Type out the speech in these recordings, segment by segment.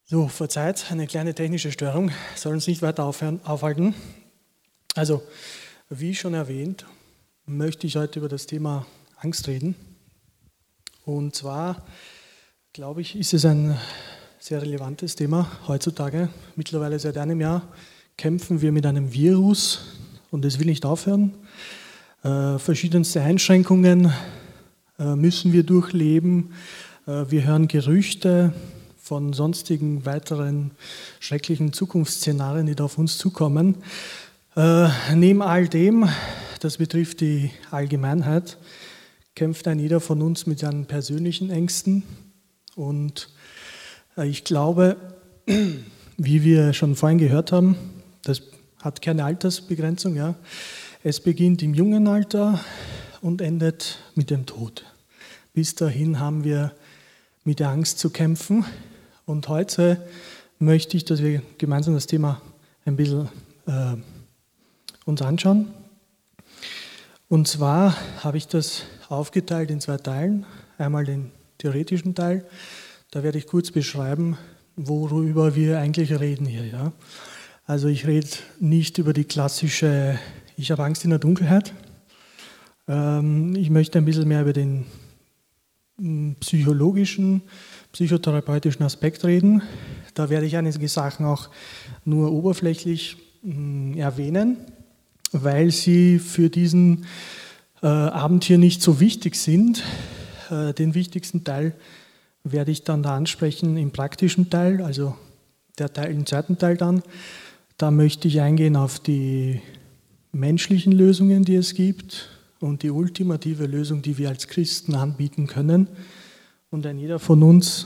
So, verzeiht, eine kleine technische Störung, soll uns nicht weiter aufhalten. Also, wie schon erwähnt, möchte ich heute über das Thema Angst reden. Und zwar, glaube ich, ist es ein sehr relevantes Thema heutzutage. Mittlerweile seit einem Jahr kämpfen wir mit einem Virus und es will nicht aufhören. Verschiedenste Einschränkungen müssen wir durchleben. Wir hören Gerüchte von sonstigen weiteren schrecklichen Zukunftsszenarien, die da auf uns zukommen. Neben all dem, das betrifft die Allgemeinheit, kämpft ein jeder von uns mit seinen persönlichen Ängsten. Und ich glaube, wie wir schon vorhin gehört haben, das hat keine Altersbegrenzung. Ja. Es beginnt im jungen Alter und endet mit dem Tod. Bis dahin haben wir mit der Angst zu kämpfen. Und heute möchte ich, dass wir gemeinsam das Thema ein bisschen uns anschauen. Und zwar habe ich das aufgeteilt in zwei Teilen. Einmal den theoretischen Teil, da werde ich kurz beschreiben, worüber wir eigentlich reden hier. Ja? Also ich rede nicht über die klassische, ich habe Angst in der Dunkelheit. Ich möchte ein bisschen mehr über den psychologischen, psychotherapeutischen Aspekt reden. Da werde ich einige Sachen auch nur oberflächlich erwähnen, weil sie für diesen Abend hier nicht so wichtig sind. Den wichtigsten Teil werde ich dann da ansprechen im praktischen Teil, also der Teil im zweiten Teil dann. Da möchte ich eingehen auf die menschlichen Lösungen, die es gibt und die ultimative Lösung, die wir als Christen anbieten können und ein jeder von uns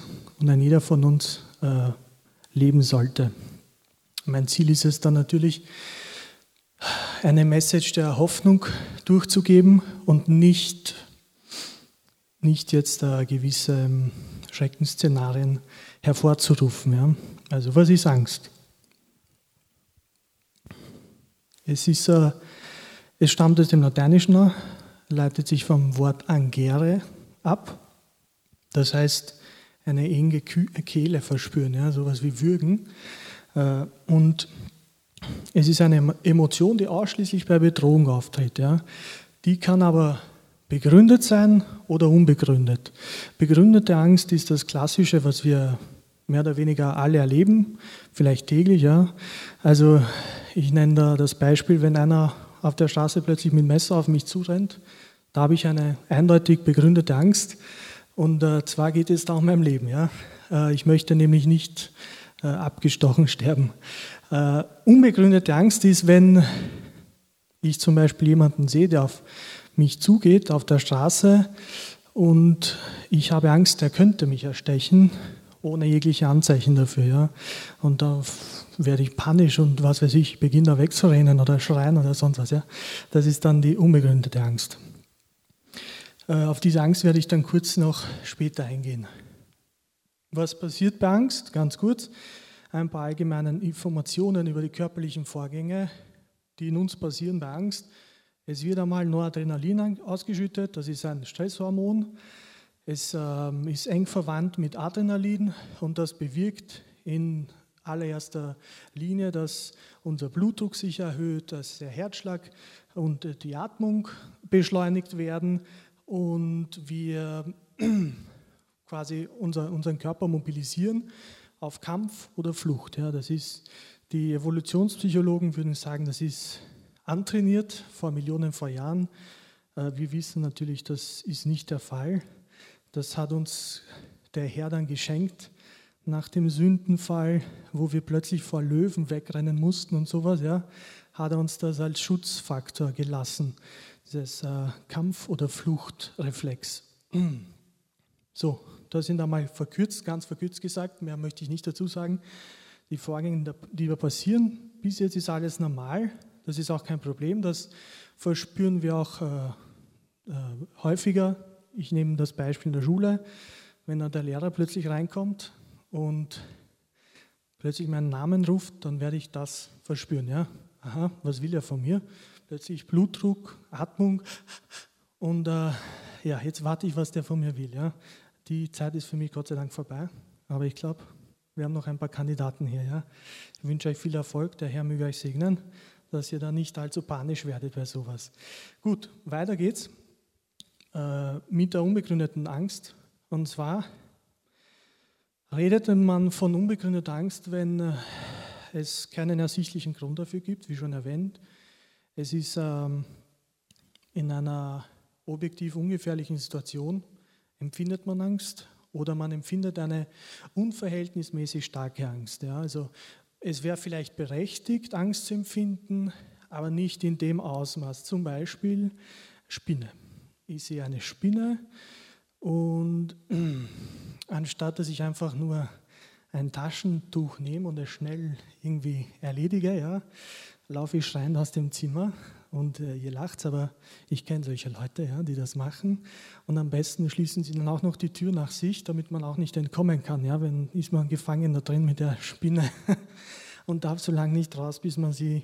leben sollte. Mein Ziel ist es dann natürlich, eine Message der Hoffnung durchzugeben und nicht jetzt gewisse Schreckensszenarien hervorzurufen. Ja. Also was ist Angst? Es stammt aus dem Lateinischen, leitet sich vom Wort angere ab. Das heißt, eine enge Kehle verspüren, ja, sowas wie würgen. Und es ist eine Emotion, die ausschließlich bei Bedrohung auftritt. Ja. Die kann aber begründet sein oder unbegründet. Begründete Angst ist das Klassische, was wir mehr oder weniger alle erleben, vielleicht täglich. Ja. Also ich nenne da das Beispiel, wenn einer auf der Straße plötzlich mit dem Messer auf mich zurennt, da habe ich eine eindeutig begründete Angst. Und zwar geht es da um mein Leben. Ja. Ich möchte nämlich nicht abgestochen sterben. Unbegründete Angst ist, wenn ich zum Beispiel jemanden sehe, der auf mich zugeht auf der Straße und ich habe Angst, er könnte mich erstechen, ohne jegliche Anzeichen dafür. Ja. Und da werde ich panisch und was weiß ich, beginne da wegzurennen oder schreien oder sonst was. Ja. Das ist dann die unbegründete Angst. Auf diese Angst werde ich dann kurz noch später eingehen. Was passiert bei Angst? Ganz kurz. Ein paar allgemeine Informationen über die körperlichen Vorgänge, die in uns passieren bei Angst. Es wird einmal Noradrenalin ausgeschüttet, das ist ein Stresshormon. Es ist eng verwandt mit Adrenalin und das bewirkt in allererster Linie, dass unser Blutdruck sich erhöht, dass der Herzschlag und die Atmung beschleunigt werden und wir quasi unseren Körper mobilisieren auf Kampf oder Flucht. Ja, das ist, die Evolutionspsychologen würden sagen, das ist antrainiert vor Millionen von Jahren. Wir wissen natürlich, das ist nicht der Fall. Das hat uns der Herr dann geschenkt nach dem Sündenfall, wo wir plötzlich vor Löwen wegrennen mussten und sowas. Ja, hat er uns das als Schutzfaktor gelassen, dieses Kampf- oder Fluchtreflex. So, das sind einmal ganz verkürzt gesagt, mehr möchte ich nicht dazu sagen. Die Vorgänge, die da passieren, bis jetzt ist alles normal, das ist auch kein Problem, das verspüren wir auch häufiger. Ich nehme das Beispiel in der Schule, wenn da der Lehrer plötzlich reinkommt und plötzlich meinen Namen ruft, dann werde ich das verspüren. Ja? Aha, was will er von mir? Plötzlich Blutdruck, Atmung und jetzt warte ich, was der von mir will. Ja? Die Zeit ist für mich Gott sei Dank vorbei, aber ich glaube, wir haben noch ein paar Kandidaten hier. Ja? Ich wünsche euch viel Erfolg, der Herr möge euch segnen, dass ihr da nicht allzu panisch werdet bei sowas. Gut, weiter geht's mit der unbegründeten Angst. Und zwar redet man von unbegründeter Angst, wenn es keinen ersichtlichen Grund dafür gibt, wie schon erwähnt. Es ist in einer objektiv ungefährlichen Situation, empfindet man Angst oder man empfindet eine unverhältnismäßig starke Angst. Ja, also es wäre vielleicht berechtigt, Angst zu empfinden, aber nicht in dem Ausmaß. Zum Beispiel Spinne. Ich sehe eine Spinne und anstatt dass ich einfach nur ein Taschentuch nehme und es schnell irgendwie erledige, ja, laufe ich schreiend aus dem Zimmer und ihr lacht, aber ich kenne solche Leute, ja, die das machen und am besten schließen sie dann auch noch die Tür nach sich, damit man auch nicht entkommen kann. Ja, wenn ist man gefangen da drin mit der Spinne und darf so lange nicht raus, bis man sie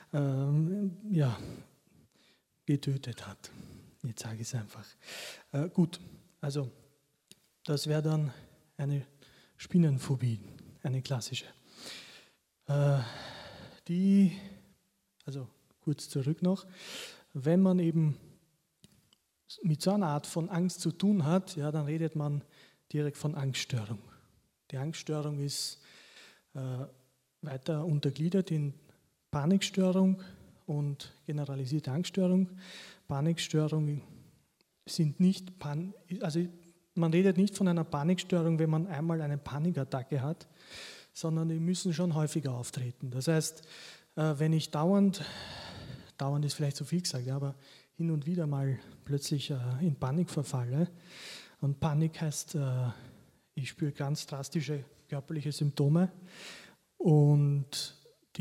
getötet hat. Jetzt sage ich es einfach. Gut, also das wäre dann eine Spinnenphobie, eine klassische. Also kurz zurück noch, wenn man eben mit so einer Art von Angst zu tun hat, ja, dann redet man direkt von Angststörung. Die Angststörung ist weiter untergliedert in Panikstörung und generalisierte Angststörung. Panikstörung sind nicht, man redet nicht von einer Panikstörung, wenn man einmal eine Panikattacke hat, sondern die müssen schon häufiger auftreten. Das heißt, wenn ich dauernd ist vielleicht zu viel gesagt, aber hin und wieder mal plötzlich in Panik verfalle, und Panik heißt, ich spüre ganz drastische körperliche Symptome und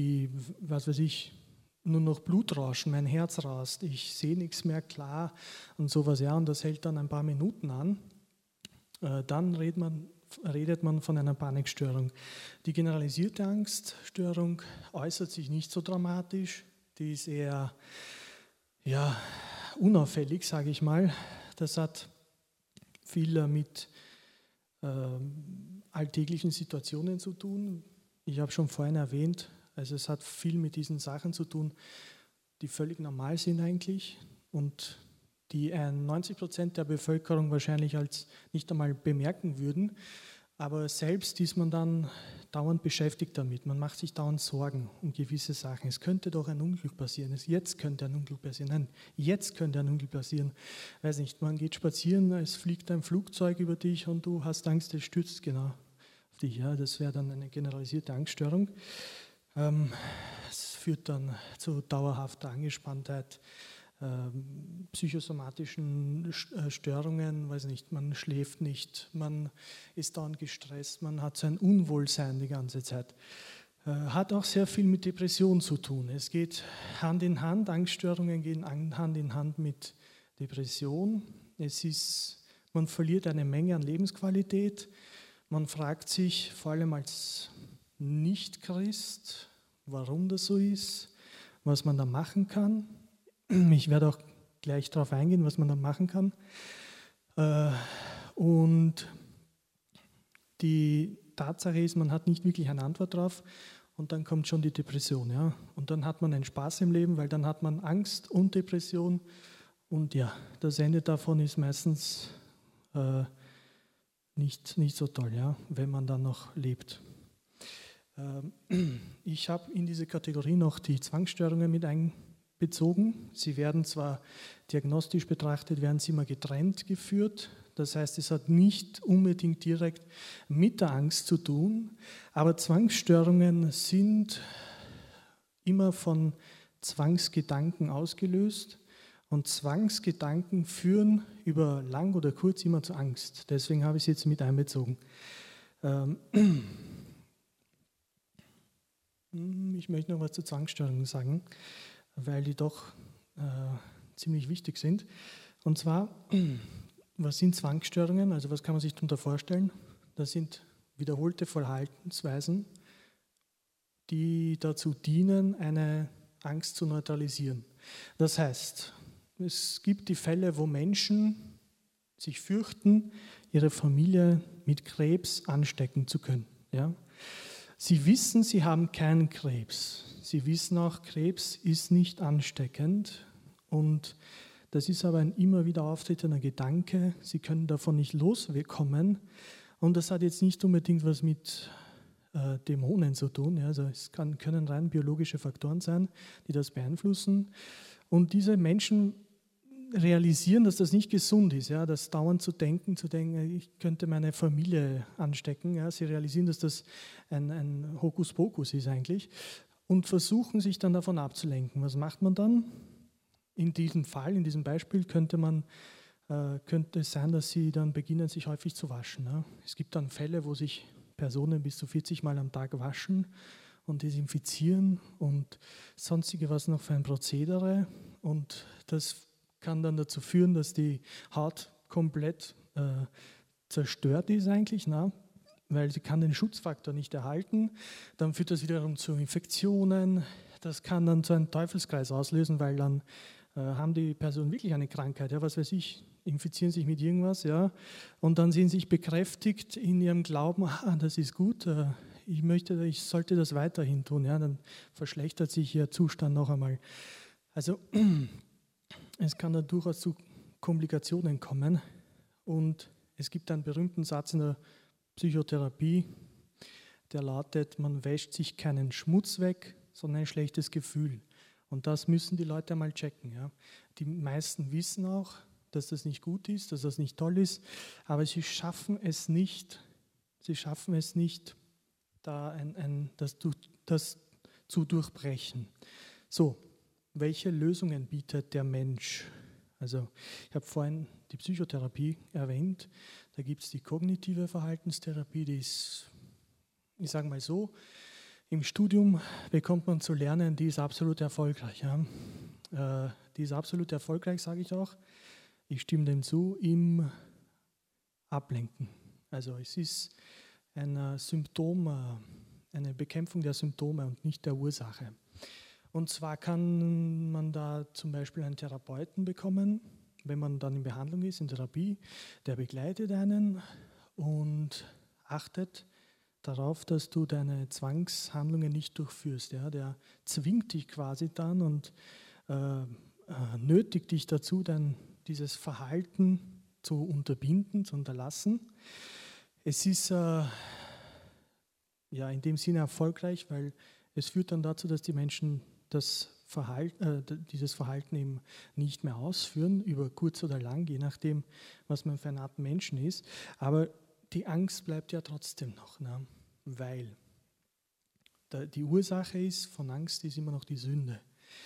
nur noch Blutrauschen, mein Herz rast, ich sehe nichts mehr klar und sowas, ja, und das hält dann ein paar Minuten an, dann redet man von einer Panikstörung. Die generalisierte Angststörung äußert sich nicht so dramatisch, die ist eher unauffällig, sage ich mal. Das hat viel mit alltäglichen Situationen zu tun. Ich habe schon vorhin erwähnt, also es hat viel mit diesen Sachen zu tun, die völlig normal sind eigentlich und die 90% der Bevölkerung wahrscheinlich als nicht einmal bemerken würden. Aber selbst ist man dann dauernd beschäftigt damit. Man macht sich dauernd Sorgen um gewisse Sachen. Es könnte doch ein Unglück passieren. Jetzt könnte ein Unglück passieren. Nein, jetzt könnte ein Unglück passieren. Weiß nicht, man geht spazieren, es fliegt ein Flugzeug über dich und du hast Angst, es stürzt genau auf dich. Ja, das wäre dann eine generalisierte Angststörung. Es führt dann zu dauerhafter Angespanntheit, psychosomatischen Störungen, weiß nicht, man schläft nicht, man ist dauernd gestresst, man hat so ein Unwohlsein die ganze Zeit. Hat auch sehr viel mit Depression zu tun. Es geht Hand in Hand, Angststörungen gehen Hand in Hand mit Depression. Man verliert eine Menge an Lebensqualität. Man fragt sich, vor allem als Nicht-Christ, warum das so ist, was man da machen kann. Ich werde auch gleich darauf eingehen, was man da machen kann. Und die Tatsache ist, man hat nicht wirklich eine Antwort drauf und dann kommt schon die Depression. Ja? Und dann hat man einen Spaß im Leben, weil dann hat man Angst und Depression. Und ja, das Ende davon ist meistens nicht so toll, ja? Wenn man dann noch lebt. Ich habe in diese Kategorie noch die Zwangsstörungen mit einbezogen. Sie werden zwar diagnostisch betrachtet, werden sie immer getrennt geführt. Das heißt, es hat nicht unbedingt direkt mit der Angst zu tun, aber Zwangsstörungen sind immer von Zwangsgedanken ausgelöst und Zwangsgedanken führen über lang oder kurz immer zu Angst. Deswegen habe ich es jetzt mit einbezogen. Ich möchte noch was zu Zwangsstörungen sagen, weil die doch ziemlich wichtig sind. Und zwar, was sind Zwangsstörungen? Also was kann man sich darunter vorstellen? Das sind wiederholte Verhaltensweisen, die dazu dienen, eine Angst zu neutralisieren. Das heißt, es gibt die Fälle, wo Menschen sich fürchten, ihre Familie mit Krebs anstecken zu können. Ja? Sie wissen, sie haben keinen Krebs. Sie wissen auch, Krebs ist nicht ansteckend. Und das ist aber ein immer wieder auftretender Gedanke. Sie können davon nicht loskommen. Und das hat jetzt nicht unbedingt was mit Dämonen zu tun. Ja. Also es können rein biologische Faktoren sein, die das beeinflussen. Und diese Menschen realisieren, dass das nicht gesund ist, ja, das dauernd zu denken, ich könnte meine Familie anstecken. Ja, sie realisieren, dass das ein Hokuspokus ist eigentlich und versuchen sich dann davon abzulenken. Was macht man dann? In diesem Fall, in diesem Beispiel könnte es sein, dass sie dann beginnen, sich häufig zu waschen. Ja. Es gibt dann Fälle, wo sich Personen bis zu 40 Mal am Tag waschen und desinfizieren und sonstige was noch für ein Prozedere. Und das kann dann dazu führen, dass die Haut komplett zerstört ist eigentlich, weil sie kann den Schutzfaktor nicht erhalten. Dann führt das wiederum zu Infektionen. Das kann dann so einen Teufelskreis auslösen, weil dann haben die Personen wirklich eine Krankheit, ja, was weiß ich, infizieren sich mit irgendwas, ja, und dann sind sie sich bekräftigt in ihrem Glauben, das ist gut, ich sollte das weiterhin tun, ja, dann verschlechtert sich ihr Zustand noch einmal. Also es kann da durchaus zu Komplikationen kommen und es gibt einen berühmten Satz in der Psychotherapie, der lautet, man wäscht sich keinen Schmutz weg, sondern ein schlechtes Gefühl. Und das müssen die Leute einmal checken. Ja. Die meisten wissen auch, dass das nicht gut ist, dass das nicht toll ist, aber sie schaffen es nicht, das zu durchbrechen. So, welche Lösungen bietet der Mensch? Also ich habe vorhin die Psychotherapie erwähnt, da gibt es die kognitive Verhaltenstherapie, die ist, ich sage mal so, im Studium bekommt man zu lernen, die ist absolut erfolgreich. Ja. Die ist absolut erfolgreich, sage ich auch. Ich stimme dem zu, im Ablenken. Also es ist ein Symptom, eine Bekämpfung der Symptome und nicht der Ursache. Und zwar kann man da zum Beispiel einen Therapeuten bekommen, wenn man dann in Behandlung ist, in Therapie, der begleitet einen und achtet darauf, dass du deine Zwangshandlungen nicht durchführst. Ja? Der zwingt dich quasi dann und nötigt dich dazu, dieses Verhalten zu unterbinden, zu unterlassen. Es ist in dem Sinne erfolgreich, weil es führt dann dazu, dass die Menschen dieses Verhalten eben nicht mehr ausführen, über kurz oder lang, je nachdem, was man für eine Art Menschen ist. Aber die Angst bleibt ja trotzdem noch, weil die Ursache von Angst ist immer noch die Sünde.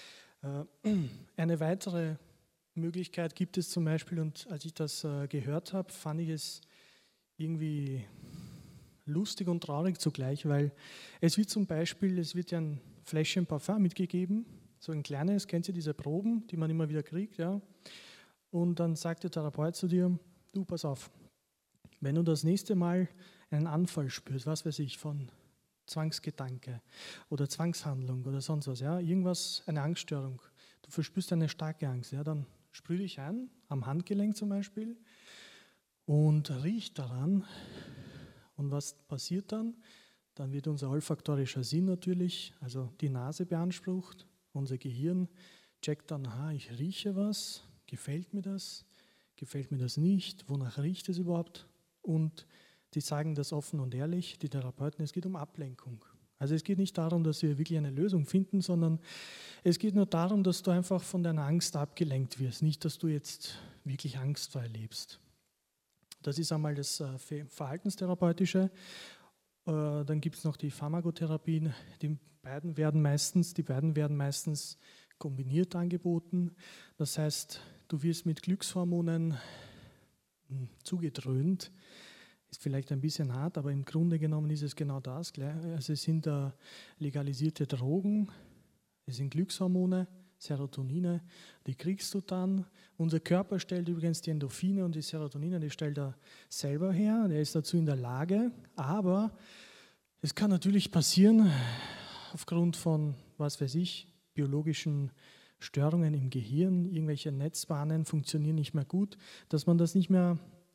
Eine weitere Möglichkeit gibt es zum Beispiel, und als ich das gehört habe, fand ich es irgendwie lustig und traurig zugleich, weil es wird ja ein Fläschchen Parfum mitgegeben, so ein kleines, kennt ihr diese Proben, die man immer wieder kriegt, ja? Und dann sagt der Therapeut zu dir, du, pass auf, wenn du das nächste Mal einen Anfall spürst, was weiß ich, von Zwangsgedanke oder Zwangshandlung oder sonst was, ja, irgendwas, eine Angststörung, du verspürst eine starke Angst, ja, dann sprüh dich ein, am Handgelenk zum Beispiel, und riech daran. Und was passiert dann? Dann wird unser olfaktorischer Sinn natürlich, also die Nase beansprucht, unser Gehirn checkt dann, ich rieche was, gefällt mir das nicht, wonach riecht es überhaupt? Und die sagen das offen und ehrlich, die Therapeuten, es geht um Ablenkung. Also es geht nicht darum, dass wir wirklich eine Lösung finden, sondern es geht nur darum, dass du einfach von deiner Angst abgelenkt wirst, nicht, dass du jetzt wirklich angstfrei lebst. Das ist einmal das Verhaltenstherapeutische. Dann gibt es noch die Pharmakotherapien. Die beiden werden meistens kombiniert angeboten. Das heißt, du wirst mit Glückshormonen zugedröhnt. Ist vielleicht ein bisschen hart, aber im Grunde genommen ist es genau das. Also es sind legalisierte Drogen, es sind Glückshormone, Serotonine, die kriegst du dann. Unser Körper stellt übrigens die Endorphine und die Serotonine, die stellt er selber her, der ist dazu in der Lage, aber es kann natürlich passieren, aufgrund von, was weiß ich, biologischen Störungen im Gehirn, irgendwelche Netzbahnen funktionieren nicht mehr gut, dass man das nicht mehr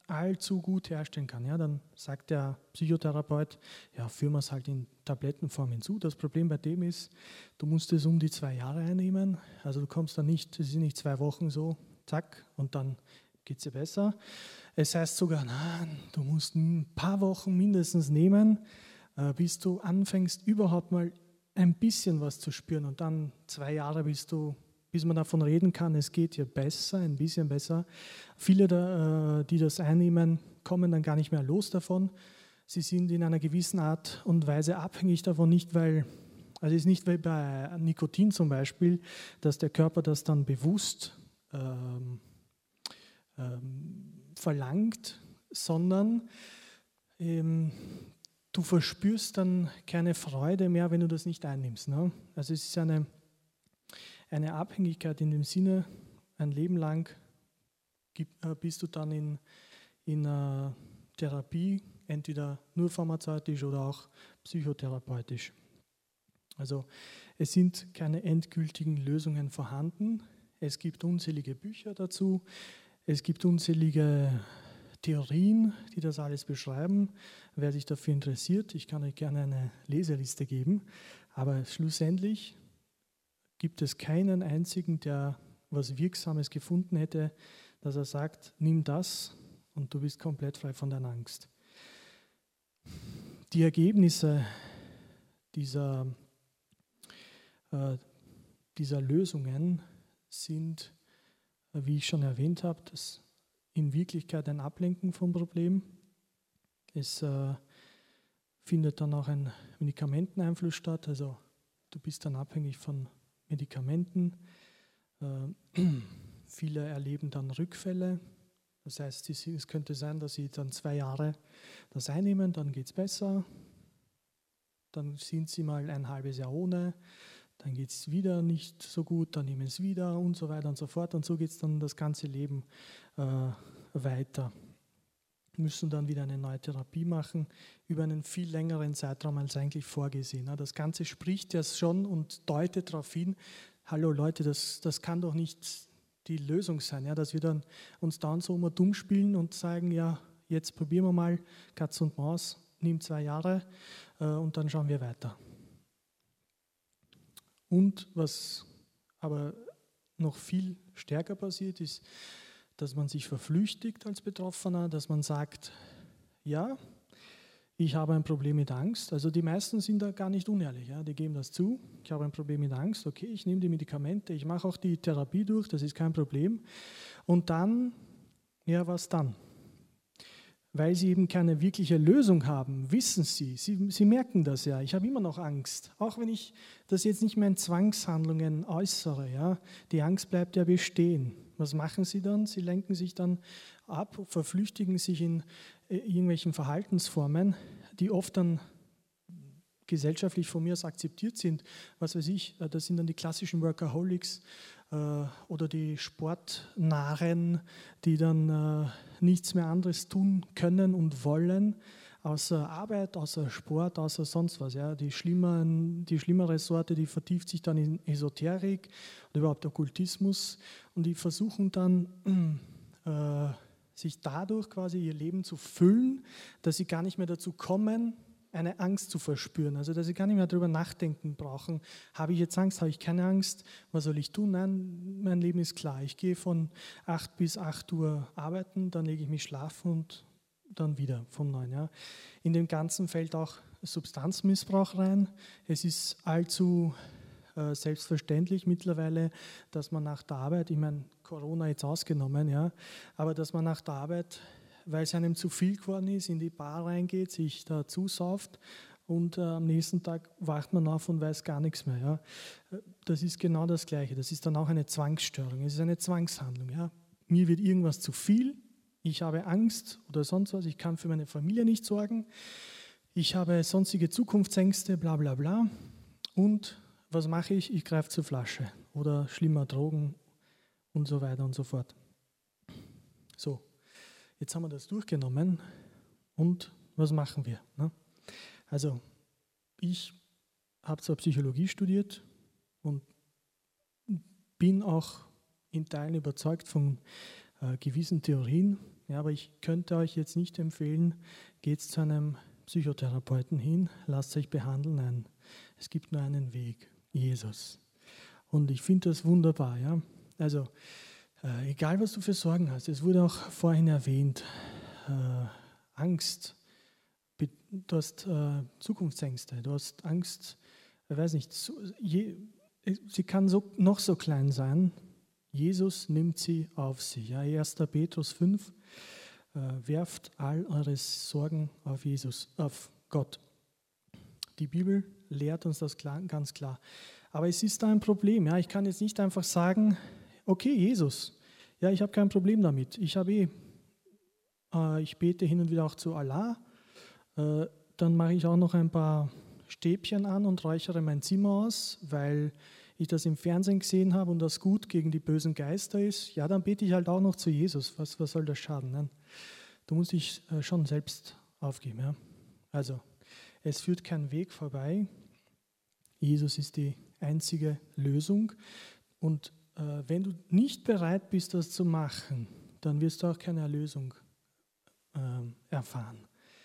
allzu gut herstellen kann. Ja, dann sagt der Psychotherapeut, ja, führen wir es halt in Tablettenform hinzu. Das Problem bei dem ist, du musst es um die 2 Jahre einnehmen. Also du kommst dann nicht, es sind nicht 2 Wochen so, zack, und dann geht es dir besser. Es heißt sogar, nein, du musst ein paar Wochen mindestens nehmen, bis du anfängst, überhaupt mal ein bisschen was zu spüren. Und dann 2 Jahre, bis man davon reden kann, es geht dir besser, ein bisschen besser. Viele, die das einnehmen, kommen dann gar nicht mehr los davon. Sie sind in einer gewissen Art und Weise abhängig davon, also es ist nicht wie bei Nikotin zum Beispiel, dass der Körper das dann bewusst verlangt, sondern du verspürst dann keine Freude mehr, wenn du das nicht einnimmst. Ne? Also es ist eine Abhängigkeit in dem Sinne, ein Leben lang bist du dann in Therapie, entweder nur pharmazeutisch oder auch psychotherapeutisch. Also es sind keine endgültigen Lösungen vorhanden. Es gibt unzählige Bücher dazu, es gibt unzählige Theorien, die das alles beschreiben. Wer sich dafür interessiert, ich kann euch gerne eine Leseliste geben, aber schlussendlich gibt es keinen einzigen, der was Wirksames gefunden hätte, dass er sagt, nimm das und du bist komplett frei von deiner Angst. Die Ergebnisse dieser Lösungen sind, wie ich schon erwähnt habe, das in Wirklichkeit ein Ablenken vom Problem. Es findet dann auch ein Medikamenteneinfluss statt, also du bist dann abhängig von Medikamenten. Viele erleben dann Rückfälle. Das heißt, es könnte sein, dass sie dann 2 Jahre das einnehmen, dann geht es besser. Dann sind sie mal ein halbes Jahr ohne, dann geht es wieder nicht so gut, dann nehmen es wieder und so weiter und so fort. Und so geht es dann das ganze Leben weiter. Müssen dann wieder eine neue Therapie machen, über einen viel längeren Zeitraum als eigentlich vorgesehen. Das Ganze spricht ja schon und deutet darauf hin, hallo Leute, das kann doch nicht die Lösung sein, ja, dass wir dann uns dann so immer dumm spielen und sagen, ja, jetzt probieren wir mal Katz und Maus, nimm 2 Jahre und dann schauen wir weiter. Und was aber noch viel stärker passiert ist, dass man sich verflüchtigt als Betroffener, dass man sagt, ja, ich habe ein Problem mit Angst. Also die meisten sind da gar nicht unehrlich, ja? Die geben das zu, ich habe ein Problem mit Angst, okay, ich nehme die Medikamente, ich mache auch die Therapie durch, das ist kein Problem. Und dann, ja, was dann? Weil sie eben keine wirkliche Lösung haben, wissen sie merken das ja, ich habe immer noch Angst, auch wenn ich das jetzt nicht mehr in Zwangshandlungen äußere, ja, die Angst bleibt ja bestehen. Was machen sie dann? Sie lenken sich dann ab, verflüchtigen sich in irgendwelchen Verhaltensformen, die oft dann gesellschaftlich von mir aus akzeptiert sind. Was weiß ich, das sind dann die klassischen Workaholics oder die Sportnarren, die dann nichts mehr anderes tun können und wollen, außer Arbeit, außer Sport, außer sonst was. Ja. Die schlimmere Sorte, die vertieft sich dann in Esoterik oder überhaupt Okkultismus und die versuchen dann sich dadurch quasi ihr Leben zu füllen, dass sie gar nicht mehr dazu kommen, eine Angst zu verspüren, also dass sie gar nicht mehr darüber nachdenken brauchen, habe ich jetzt Angst, habe ich keine Angst, was soll ich tun? Nein, mein Leben ist klar, ich gehe von 8 bis 8 Uhr arbeiten, dann lege ich mich schlafen und dann wieder vom 9. Ja. In dem Ganzen fällt auch Substanzmissbrauch rein. Es ist allzu selbstverständlich mittlerweile, dass man nach der Arbeit, ich meine Corona jetzt ausgenommen, ja, aber dass man nach der Arbeit, weil es einem zu viel geworden ist, in die Bar reingeht, sich da zusauft und am nächsten Tag wacht man auf und weiß gar nichts mehr. Ja. Das ist genau das Gleiche. Das ist dann auch eine Zwangsstörung. Es ist eine Zwangshandlung. Ja. Mir wird irgendwas zu viel, ich habe Angst oder sonst was, ich kann für meine Familie nicht sorgen, ich habe sonstige Zukunftsängste, bla bla bla. Und was mache ich? Ich greife zur Flasche oder schlimmer Drogen und so weiter und so fort. So. Jetzt haben wir das durchgenommen und was machen wir? Ne? Also ich habe zwar Psychologie studiert und bin auch in Teilen überzeugt von gewissen Theorien, Ja, aber ich könnte euch jetzt nicht empfehlen, geht zu einem Psychotherapeuten hin, lasst euch behandeln. Nein, es gibt nur einen Weg, Jesus. Und ich finde das wunderbar. Ja? Also, egal was du für Sorgen hast, es wurde auch vorhin erwähnt, Angst, du hast Zukunftsängste, du hast Angst, ich weiß nicht, sie kann noch so klein sein, Jesus nimmt sie auf sich. Ja, 1. Petrus 5, werft all eure Sorgen auf Jesus, auf Gott. Die Bibel lehrt uns das ganz klar. Aber es ist da ein Problem. Ja, ich kann jetzt nicht einfach sagen, okay, Jesus, ja, ich habe kein Problem damit. Ich bete hin und wieder auch zu Allah. Dann mache ich auch noch ein paar Stäbchen an und räuchere mein Zimmer aus, weil ich das im Fernsehen gesehen habe und das gut gegen die bösen Geister ist. Ja, dann bete ich halt auch noch zu Jesus. Was soll das schaden? Nein, du musst dich schon selbst aufgeben. Ja? Also, es führt kein Weg vorbei. Jesus ist die einzige Lösung. Und wenn du nicht bereit bist, das zu machen, dann wirst du auch keine Erlösung erfahren.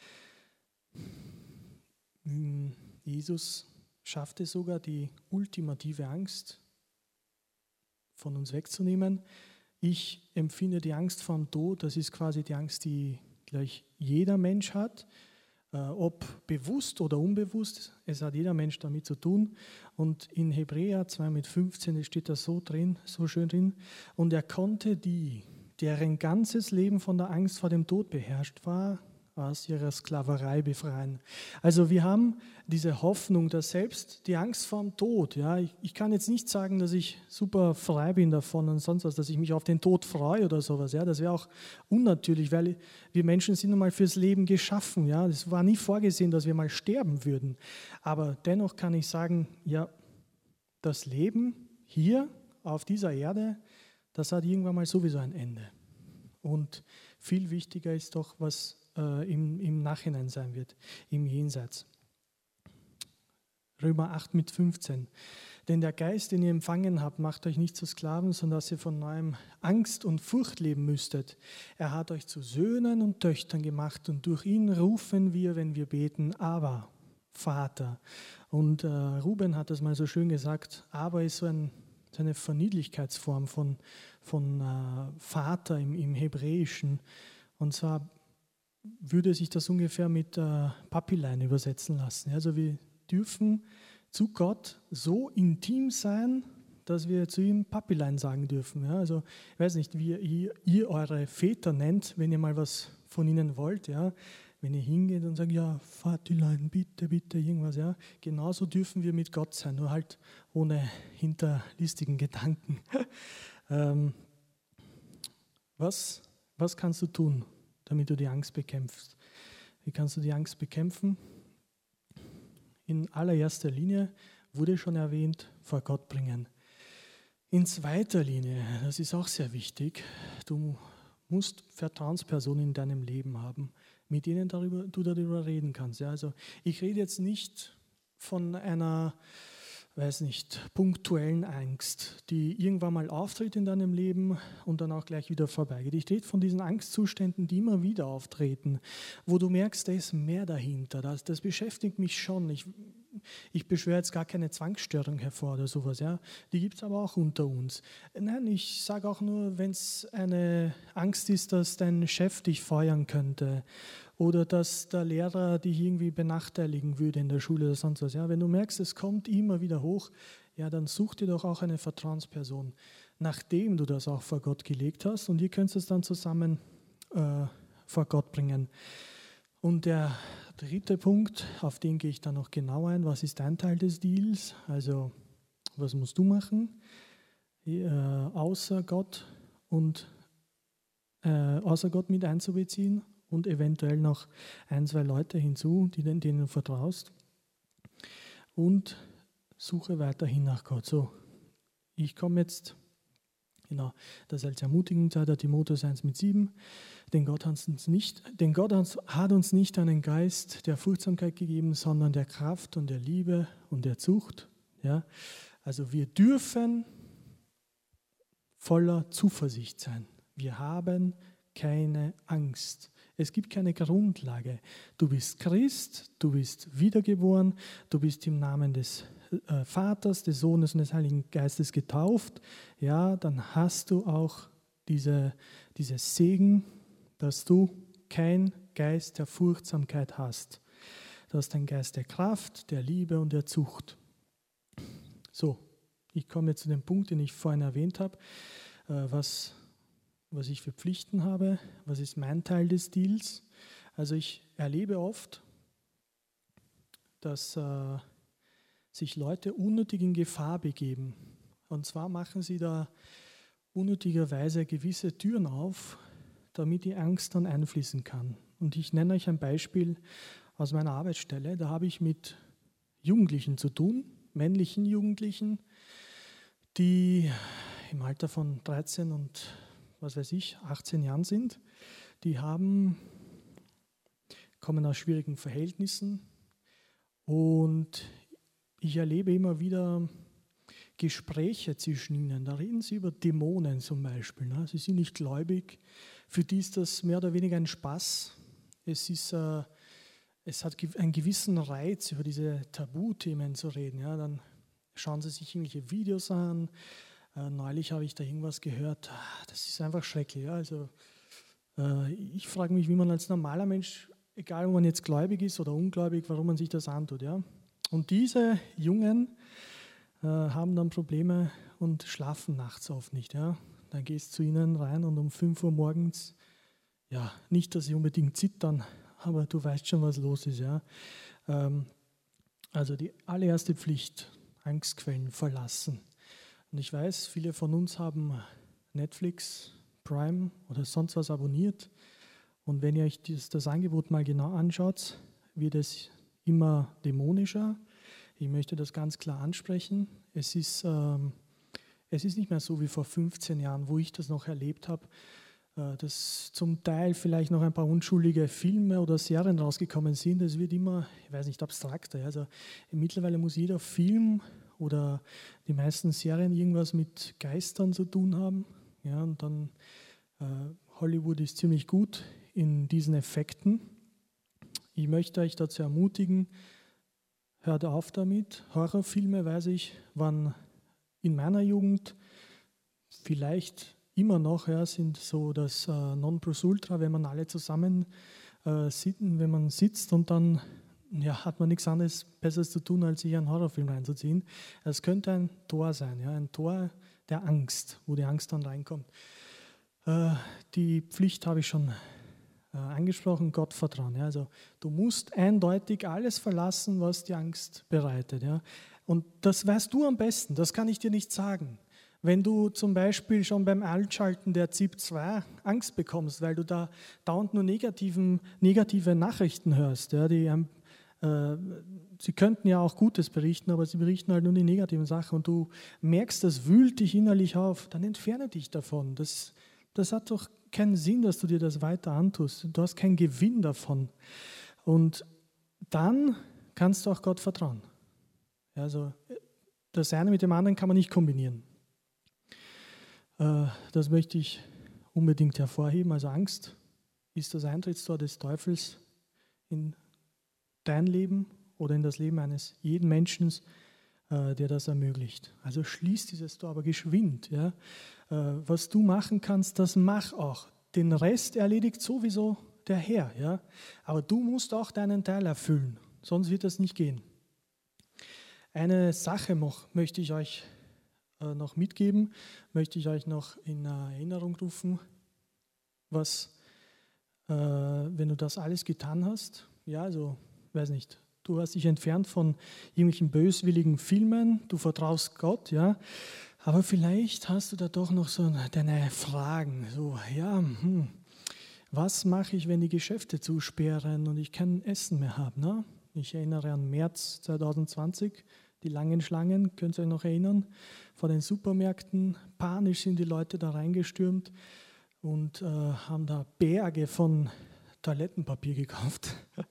Jesus schaffte sogar die ultimative Angst von uns wegzunehmen. Ich empfinde die Angst vor dem Tod, das ist quasi die Angst, die gleich jeder Mensch hat, ob bewusst oder unbewusst, es hat jeder Mensch damit zu tun. Und in Hebräer 2,15 steht das so schön drin, und er konnte die, deren ganzes Leben von der Angst vor dem Tod beherrscht war, aus ihrer Sklaverei befreien. Also wir haben diese Hoffnung, dass selbst die Angst vor dem Tod, ja, ich kann jetzt nicht sagen, dass ich super frei bin davon und sonst was, dass ich mich auf den Tod freue oder sowas, ja, das wäre auch unnatürlich, weil wir Menschen sind nun mal fürs Leben geschaffen, ja, es war nie vorgesehen, dass wir mal sterben würden, aber dennoch kann ich sagen, ja, das Leben hier auf dieser Erde, das hat irgendwann mal sowieso ein Ende. Und viel wichtiger ist doch, was im Nachhinein sein wird, im Jenseits. Römer 8,15. Denn der Geist, den ihr empfangen habt, macht euch nicht zu Sklaven, sondern dass ihr von neuem Angst und Furcht leben müsstet. Er hat euch zu Söhnen und Töchtern gemacht und durch ihn rufen wir, wenn wir beten, aber Vater. Und Ruben hat das mal so schön gesagt, aber ist so eine Verniedlichkeitsform von Vater im Hebräischen. Und zwar würde sich das ungefähr mit Papilein übersetzen lassen. Also wir dürfen zu Gott so intim sein, dass wir zu ihm Papilein sagen dürfen. Ja, also ich weiß nicht, wie ihr eure Väter nennt, wenn ihr mal was von ihnen wollt. Ja, wenn ihr hingeht und sagt, ja, Vatilein, bitte, bitte, irgendwas. Ja, genauso dürfen wir mit Gott sein, nur halt ohne hinterlistigen Gedanken. Was kannst du tun, damit du die Angst bekämpfst? Wie kannst du die Angst bekämpfen? In allererster Linie wurde schon erwähnt, vor Gott bringen. In zweiter Linie, das ist auch sehr wichtig, du musst Vertrauenspersonen in deinem Leben haben, mit denen du darüber reden kannst. Ja, also ich rede jetzt nicht von einer, punktuellen Angst, die irgendwann mal auftritt in deinem Leben und dann auch gleich wieder vorbeigeht. Ich rede von diesen Angstzuständen, die immer wieder auftreten, wo du merkst, da ist mehr dahinter. Das beschäftigt mich schon. Ich beschwöre jetzt gar keine Zwangsstörung hervor oder sowas. Ja? Die gibt es aber auch unter uns. Nein, ich sage auch nur, wenn es eine Angst ist, dass dein Chef dich feuern könnte oder dass der Lehrer dich irgendwie benachteiligen würde in der Schule oder sonst was. Ja? Wenn du merkst, es kommt immer wieder hoch, ja, dann such dir doch auch eine Vertrauensperson, nachdem du das auch vor Gott gelegt hast, und ihr könnt es dann zusammen vor Gott bringen. Und der dritte Punkt, auf den gehe ich dann noch genau ein. Was ist dein Teil des Deals? Also, was musst du machen, außer Gott mit einzubeziehen und eventuell noch 1, 2 Leute hinzu, denen du vertraust? Und suche weiterhin nach Gott. So, ich komme jetzt, das als Ermutigung sei der Timotheus 1,7. Denn Gott hat uns nicht einen Geist der Furchtsamkeit gegeben, sondern der Kraft und der Liebe und der Zucht. Ja? Also wir dürfen voller Zuversicht sein. Wir haben keine Angst. Es gibt keine Grundlage. Du bist Christ, du bist wiedergeboren, du bist im Namen des Vaters, des Sohnes und des Heiligen Geistes getauft. Ja, dann hast du auch dieses Segen, dass du kein Geist der Furchtsamkeit hast. Du hast einen Geist der Kraft, der Liebe und der Zucht. So, ich komme jetzt zu dem Punkt, den ich vorhin erwähnt habe, was ich für Pflichten habe, was ist mein Teil des Deals. Also ich erlebe oft, dass sich Leute unnötig in Gefahr begeben. Und zwar machen sie da unnötigerweise gewisse Türen auf, damit die Angst dann einfließen kann. Und ich nenne euch ein Beispiel aus meiner Arbeitsstelle. Da habe ich mit Jugendlichen zu tun, männlichen Jugendlichen, die im Alter von 13 und 18 Jahren sind. Die kommen aus schwierigen Verhältnissen und ich erlebe immer wieder Gespräche zwischen ihnen. Da reden sie über Dämonen zum Beispiel. Sie sind nicht gläubig. Für die ist das mehr oder weniger ein Spaß. Es hat einen gewissen Reiz, über diese Tabuthemen zu reden. Ja, dann schauen sie sich irgendwelche Videos an. Neulich habe ich da irgendwas gehört. Das ist einfach schrecklich. Ja. Also, ich frage mich, wie man als normaler Mensch, egal ob man jetzt gläubig ist oder ungläubig, warum man sich das antut. Ja. Und diese Jungen haben dann Probleme und schlafen nachts oft nicht. Ja. Dann gehst du zu ihnen rein und um 5 Uhr morgens, ja, nicht, dass sie unbedingt zittern, aber du weißt schon, was los ist. Ja. Also die allererste Pflicht, Angstquellen verlassen. Und ich weiß, viele von uns haben Netflix, Prime oder sonst was abonniert. Und wenn ihr euch das Angebot mal genau anschaut, wird es immer dämonischer. Ich möchte das ganz klar ansprechen. Es ist nicht mehr so wie vor 15 Jahren, wo ich das noch erlebt habe, dass zum Teil vielleicht noch ein paar unschuldige Filme oder Serien rausgekommen sind. Es wird immer, ich weiß nicht, abstrakter. Also mittlerweile muss jeder Film oder die meisten Serien irgendwas mit Geistern zu tun haben. Ja, und dann Hollywood ist ziemlich gut in diesen Effekten. Ich möchte euch dazu ermutigen, hört auf damit. Horrorfilme, weiß ich, waren in meiner Jugend vielleicht immer noch, ja, sind so das Nonplusultra, wenn man alle zusammen wenn man sitzt und dann hat man nichts anderes Besseres zu tun, als sich einen Horrorfilm reinzuziehen. Es könnte ein Tor sein, ja, ein Tor der Angst, wo die Angst dann reinkommt. Die Pflicht habe ich schon angesprochen, Gottvertrauen. Ja, also du musst eindeutig alles verlassen, was die Angst bereitet. Ja. Und das weißt du am besten, das kann ich dir nicht sagen. Wenn du zum Beispiel schon beim Einschalten der ZIP 2 Angst bekommst, weil du da dauernd nur negative Nachrichten hörst, ja, sie könnten ja auch Gutes berichten, aber sie berichten halt nur die negativen Sachen und du merkst, das wühlt dich innerlich auf, dann entferne dich davon. Das hat doch keinen Sinn, dass du dir das weiter antust. Du hast keinen Gewinn davon. Und dann kannst du auch Gott vertrauen. Also das eine mit dem anderen kann man nicht kombinieren. Das möchte ich unbedingt hervorheben. Also Angst ist das Eintrittstor des Teufels in dein Leben oder in das Leben eines jeden Menschen, der das ermöglicht. Also schließ dieses Tor, aber geschwind. Ja. Was du machen kannst, das mach auch. Den Rest erledigt sowieso der Herr. Ja. Aber du musst auch deinen Teil erfüllen, sonst wird das nicht gehen. Eine Sache möchte ich euch noch mitgeben, möchte ich euch noch in Erinnerung rufen, wenn du das alles getan hast, ja, also, weiß nicht, du hast dich entfernt von irgendwelchen böswilligen Filmen, du vertraust Gott, ja, aber vielleicht hast du da doch noch so deine Fragen, so, ja, was mache ich, wenn die Geschäfte zusperren und ich kein Essen mehr habe, ne? Ich erinnere an März 2020, die langen Schlangen, könnt ihr euch noch erinnern, vor den Supermärkten. Panisch sind die Leute da reingestürmt und haben da Berge von Toilettenpapier gekauft.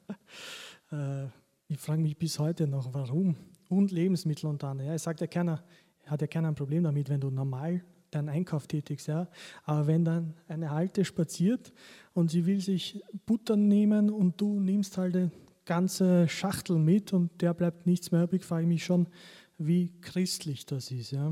Ich frage mich bis heute noch, warum. Und Lebensmittel unter anderem. Ja, es sagt ja keiner, hat ja keiner ein Problem damit, wenn du normal deinen Einkauf tätigst. Ja? Aber wenn dann eine Alte spaziert und sie will sich Butter nehmen und du nimmst halt eine ganze Schachtel mit und der bleibt nichts mehr übrig, frage ich mich schon, wie christlich das ist. Ja?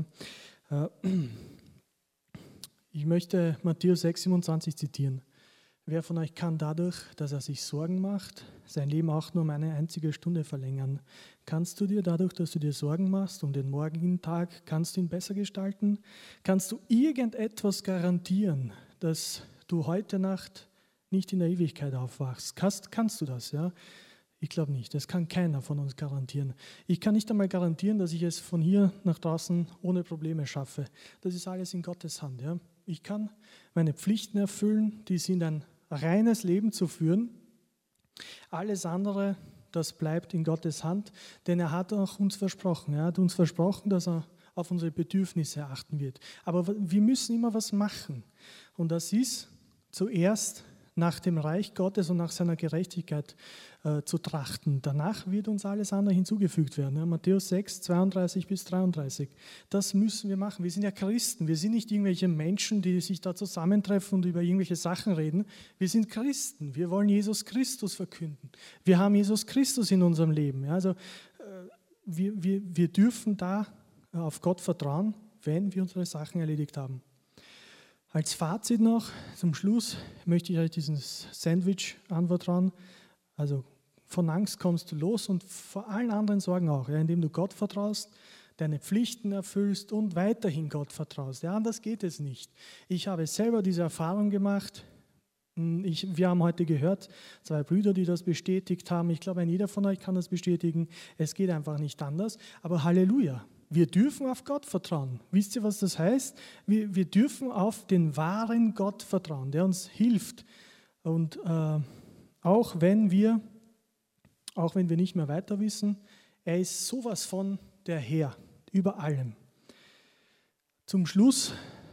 Ich möchte Matthäus 6,27 zitieren. Wer von euch kann dadurch, dass er sich Sorgen macht, sein Leben auch nur um eine einzige Stunde verlängern? Kannst du dir dadurch, dass du dir Sorgen machst um den morgigen Tag, kannst du ihn besser gestalten? Kannst du irgendetwas garantieren, dass du heute Nacht nicht in der Ewigkeit aufwachst? Kannst du das? Ja? Ich glaube nicht. Das kann keiner von uns garantieren. Ich kann nicht einmal garantieren, dass ich es von hier nach draußen ohne Probleme schaffe. Das ist alles in Gottes Hand. Ja? Ich kann meine Pflichten erfüllen, die sind ein reines Leben zu führen. Alles andere, das bleibt in Gottes Hand, denn er hat auch uns versprochen. Er hat uns versprochen, dass er auf unsere Bedürfnisse achten wird. Aber wir müssen immer was machen. Und das ist zuerst nach dem Reich Gottes und nach seiner Gerechtigkeit zu trachten. Danach wird uns alles andere hinzugefügt werden. Ja, Matthäus 6, 32 bis 33. Das müssen wir machen. Wir sind ja Christen. Wir sind nicht irgendwelche Menschen, die sich da zusammentreffen und über irgendwelche Sachen reden. Wir sind Christen. Wir wollen Jesus Christus verkünden. Wir haben Jesus Christus in unserem Leben. Ja, also wir dürfen da auf Gott vertrauen, wenn wir unsere Sachen erledigt haben. Als Fazit noch, zum Schluss möchte ich euch dieses Sandwich anvertrauen. Also von Angst kommst du los und vor allen anderen Sorgen auch, ja, indem du Gott vertraust, deine Pflichten erfüllst und weiterhin Gott vertraust. Ja, anders geht es nicht. Ich habe selber diese Erfahrung gemacht. Wir haben heute gehört, 2 Brüder, die das bestätigt haben. Ich glaube, jeder von euch kann das bestätigen. Es geht einfach nicht anders. Aber Halleluja. Wir dürfen auf Gott vertrauen. Wisst ihr, was das heißt? Wir dürfen auf den wahren Gott vertrauen, der uns hilft. Und auch wenn wir nicht mehr weiter wissen, er ist sowas von der Herr über allem. Zum Schluss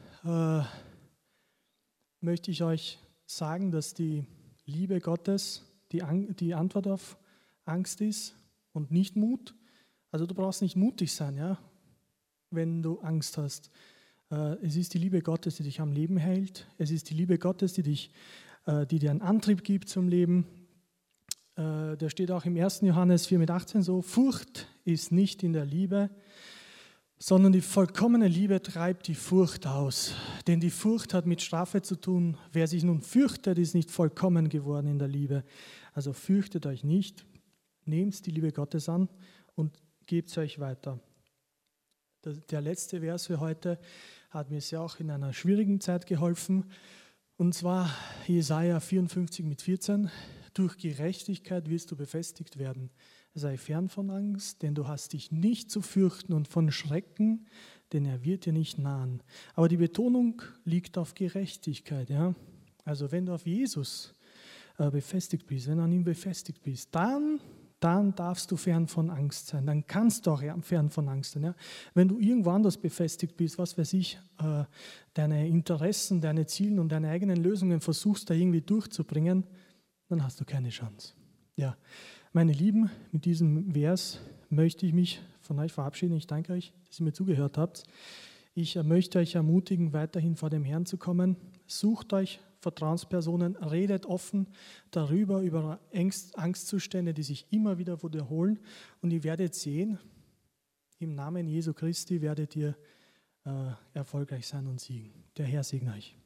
möchte ich euch sagen, dass die Liebe Gottes die Antwort auf Angst ist und nicht Mut. Also du brauchst nicht mutig sein, ja, wenn du Angst hast. Es ist die Liebe Gottes, die dich am Leben hält. Es ist die Liebe Gottes, die dir einen Antrieb gibt zum Leben. Da steht auch im 1. Johannes 4,18 so, Furcht ist nicht in der Liebe, sondern die vollkommene Liebe treibt die Furcht aus. Denn die Furcht hat mit Strafe zu tun. Wer sich nun fürchtet, ist nicht vollkommen geworden in der Liebe. Also fürchtet euch nicht, nehmt die Liebe Gottes an und gebt es euch weiter. Der letzte Vers für heute hat mir sehr auch in einer schwierigen Zeit geholfen. Und zwar Jesaja 54,14. Durch Gerechtigkeit wirst du befestigt werden. Sei fern von Angst, denn du hast dich nicht zu fürchten, und von Schrecken, denn er wird dir nicht nahen. Aber die Betonung liegt auf Gerechtigkeit. Ja? Also wenn du auf Jesus befestigt bist, wenn du an ihm befestigt bist, dann darfst du fern von Angst sein. Dann kannst du auch fern von Angst sein. Ja? Wenn du irgendwo anders befestigt bist, was weiß ich, deine Interessen, deine Ziele und deine eigenen Lösungen versuchst, da irgendwie durchzubringen, dann hast du keine Chance. Ja, meine Lieben, mit diesem Vers möchte ich mich von euch verabschieden. Ich danke euch, dass ihr mir zugehört habt. Ich möchte euch ermutigen, weiterhin vor dem Herrn zu kommen. Sucht euch Vertrauenspersonen, redet offen darüber, über Angstzustände, die sich immer wieder wiederholen. Und ihr werdet sehen, im Namen Jesu Christi werdet ihr erfolgreich sein und siegen. Der Herr segne euch.